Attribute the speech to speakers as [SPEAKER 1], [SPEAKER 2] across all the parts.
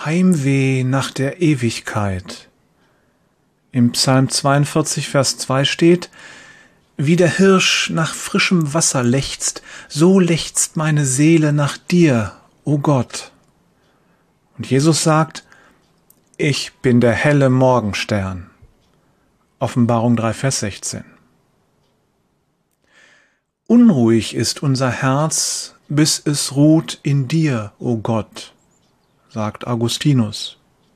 [SPEAKER 1] Heimweh nach der Ewigkeit. Im Psalm 42, Vers 2 steht: Wie der Hirsch nach frischem Wasser lechzt, so lechzt meine Seele nach dir, o Gott. Und Jesus sagt: Ich bin der helle Morgenstern. Offenbarung 3, Vers 16. Unruhig ist unser Herz, bis es ruht in dir, o Gott, sagt Augustinus.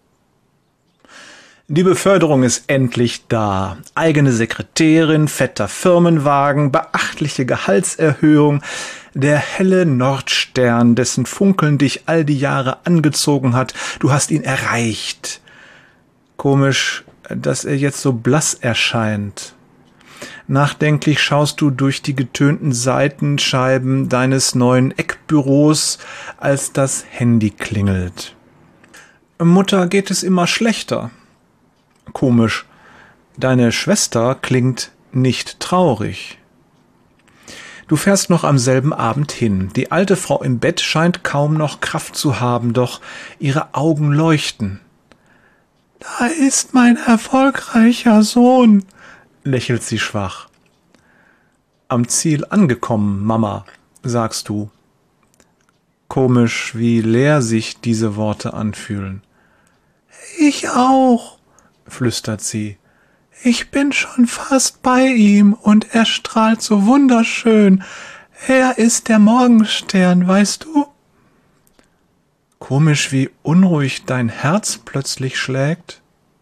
[SPEAKER 1] Die Beförderung ist endlich da. Eigene Sekretärin, fetter Firmenwagen, beachtliche Gehaltserhöhung, der helle Nordstern, dessen Funkeln dich all die Jahre angezogen hat. Du hast ihn erreicht. Komisch, dass er jetzt so blass erscheint. Nachdenklich schaust du durch die getönten Seitenscheiben deines neuen Eckbüros, als das Handy klingelt. Mutter, geht es immer schlechter? Komisch, deine Schwester klingt nicht traurig. Du fährst noch am selben Abend hin. Die alte Frau im Bett scheint kaum noch Kraft zu haben, doch ihre Augen leuchten. »Da ist mein erfolgreicher Sohn«, lächelt sie schwach. »Am Ziel angekommen, Mama«, sagst du. Komisch, wie leer sich diese Worte anfühlen. »Ich auch«, flüstert sie. »Ich bin schon fast bei ihm und er strahlt so wunderschön. Er ist der Morgenstern, weißt du?« Komisch, wie unruhig dein Herz plötzlich schlägt.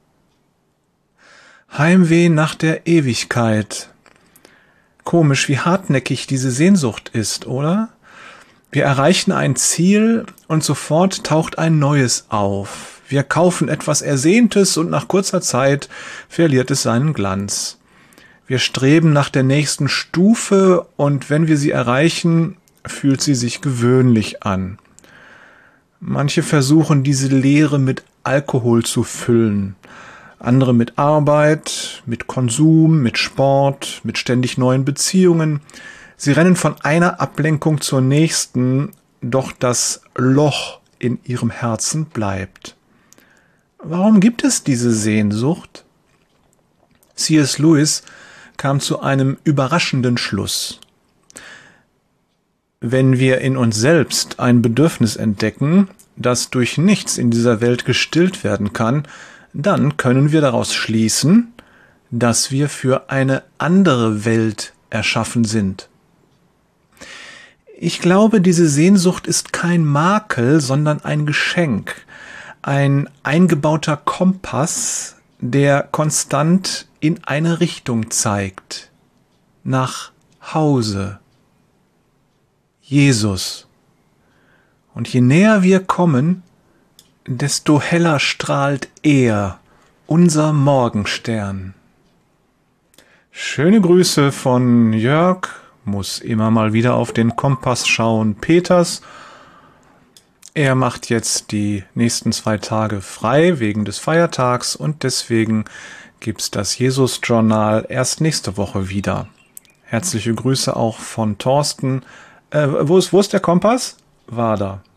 [SPEAKER 1] Heimweh nach der Ewigkeit. Komisch, wie hartnäckig diese Sehnsucht ist, oder? Wir erreichen ein Ziel und sofort taucht ein neues auf. Wir kaufen etwas Ersehntes und nach kurzer Zeit verliert es seinen Glanz. Wir streben nach der nächsten Stufe und wenn wir sie erreichen, fühlt sie sich gewöhnlich an. Manche versuchen, diese Leere mit Alkohol zu füllen. Andere mit Arbeit, mit Konsum, mit Sport, mit ständig neuen Beziehungen. Sie rennen von einer Ablenkung zur nächsten, doch das Loch in ihrem Herzen bleibt. Warum gibt es diese Sehnsucht? C.S. Lewis kam zu einem überraschenden Schluss. Wenn wir in uns selbst ein Bedürfnis entdecken, das durch nichts in dieser Welt gestillt werden kann, dann können wir daraus schließen, dass wir für eine andere Welt erschaffen sind. Ich glaube, diese Sehnsucht ist kein Makel, sondern ein Geschenk, ein eingebauter Kompass, der konstant in eine Richtung zeigt, nach Hause. Jesus. Und je näher wir kommen, desto heller strahlt er, unser Morgenstern. Schöne Grüße von Jörg, muss immer mal wieder auf den Kompass schauen, Peters. Er macht jetzt die nächsten 2 Tage frei wegen des Feiertags und deswegen gibt's das Jesus-Journal erst nächste Woche wieder. Herzliche Grüße auch von Thorsten. Wo ist der Kompass? War da.